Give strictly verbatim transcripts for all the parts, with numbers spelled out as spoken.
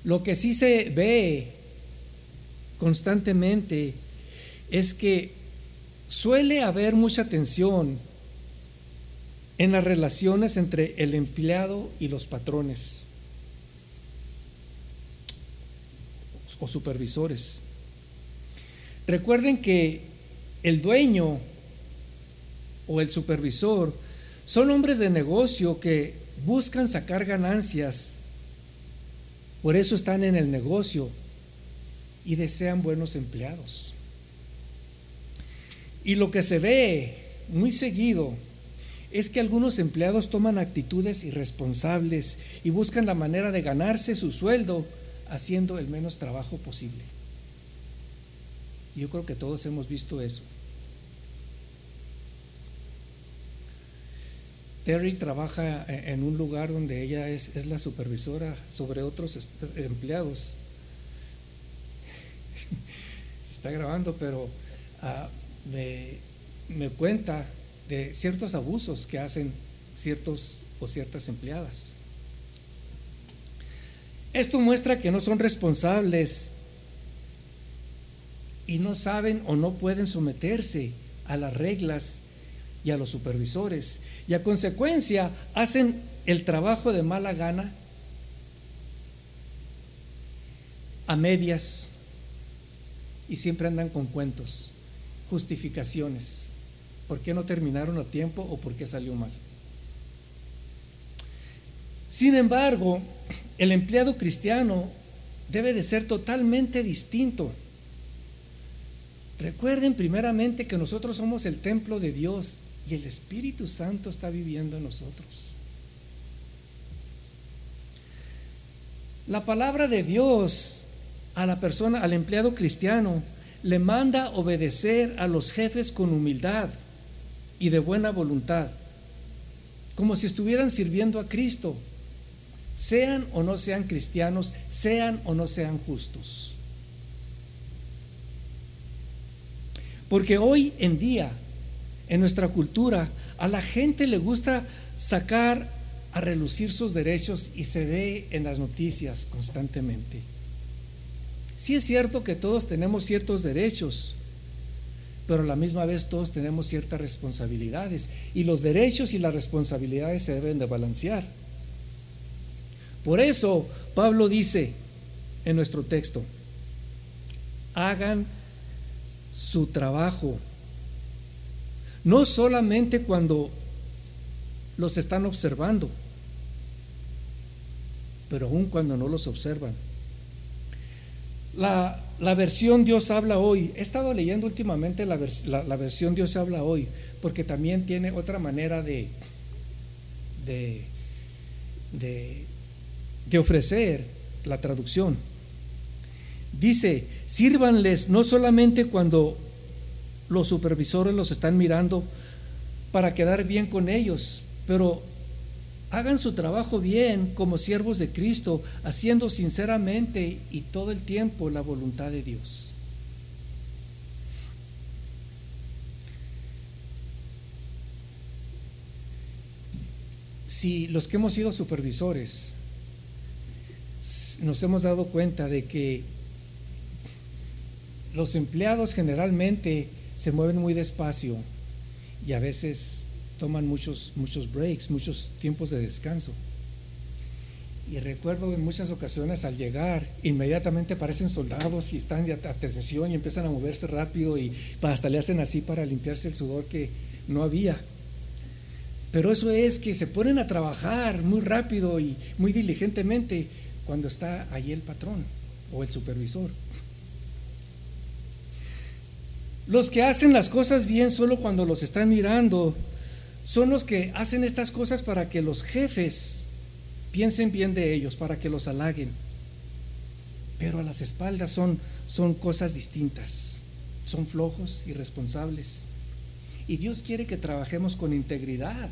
Lo que sí se ve constantemente es que suele haber mucha tensión en las relaciones entre el empleado y los patrones o supervisores. Recuerden que el dueño o el supervisor son hombres de negocio que buscan sacar ganancias, por eso están en el negocio y desean buenos empleados. Y lo que se ve muy seguido es que algunos empleados toman actitudes irresponsables y buscan la manera de ganarse su sueldo haciendo el menos trabajo posible. Yo creo que todos hemos visto eso. Terry trabaja en un lugar donde ella es, es la supervisora sobre otros empleados. Se está grabando, pero uh, me, me cuenta de ciertos abusos que hacen ciertos o ciertas empleadas. Esto muestra que no son responsables y no saben o no pueden someterse a las reglas y a los supervisores, y a consecuencia hacen el trabajo de mala gana, a medias, y siempre andan con cuentos, justificaciones, por qué no terminaron a tiempo o por qué salió mal. Sin embargo, el empleado cristiano debe de ser totalmente distinto. Recuerden primeramente que nosotros somos el templo de Dios y el Espíritu Santo está viviendo en nosotros. La palabra de Dios a la persona, al empleado cristiano, le manda obedecer a los jefes con humildad y de buena voluntad, como si estuvieran sirviendo a Cristo, sean o no sean cristianos, sean o no sean justos. Porque hoy en día, en nuestra cultura, a la gente le gusta sacar a relucir sus derechos y se ve en las noticias constantemente. Sí es cierto que todos tenemos ciertos derechos, pero a la misma vez todos tenemos ciertas responsabilidades y los derechos y las responsabilidades se deben de balancear. Por eso Pablo dice en nuestro texto: hagan su trabajo, no solamente cuando los están observando, pero aún cuando no los observan. La, la versión Dios habla hoy, he estado leyendo últimamente la, vers, la, la versión Dios habla hoy, porque también tiene otra manera de, de, de, de ofrecer la traducción. Dice: sírvanles no solamente cuando los supervisores los están mirando para quedar bien con ellos, pero hagan su trabajo bien como siervos de Cristo, haciendo sinceramente y todo el tiempo la voluntad de Dios. Si los que hemos sido supervisores nos hemos dado cuenta de que los empleados generalmente se mueven muy despacio y a veces toman muchos, muchos breaks, muchos tiempos de descanso. Y recuerdo en muchas ocasiones al llegar, inmediatamente parecen soldados y están de atención y empiezan a moverse rápido y hasta le hacen así para limpiarse el sudor que no había. Pero eso es que se ponen a trabajar muy rápido y muy diligentemente cuando está ahí el patrón o el supervisor. Los que hacen las cosas bien solo cuando los están mirando son los que hacen estas cosas para que los jefes piensen bien de ellos, para que los halaguen. Pero a las espaldas son, son cosas distintas, son flojos, irresponsables. Y Dios quiere que trabajemos con integridad.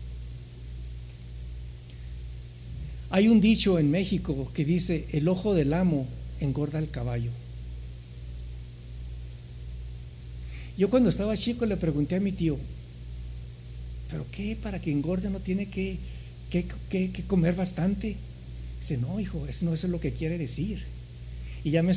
Hay un dicho en México que dice: el ojo del amo engorda el caballo. Yo cuando estaba chico le pregunté a mi tío: ¿pero qué? Para que engorde no tiene que, que, que, que comer bastante. Dice, no, hijo, eso no eso es lo que quiere decir. Y ya me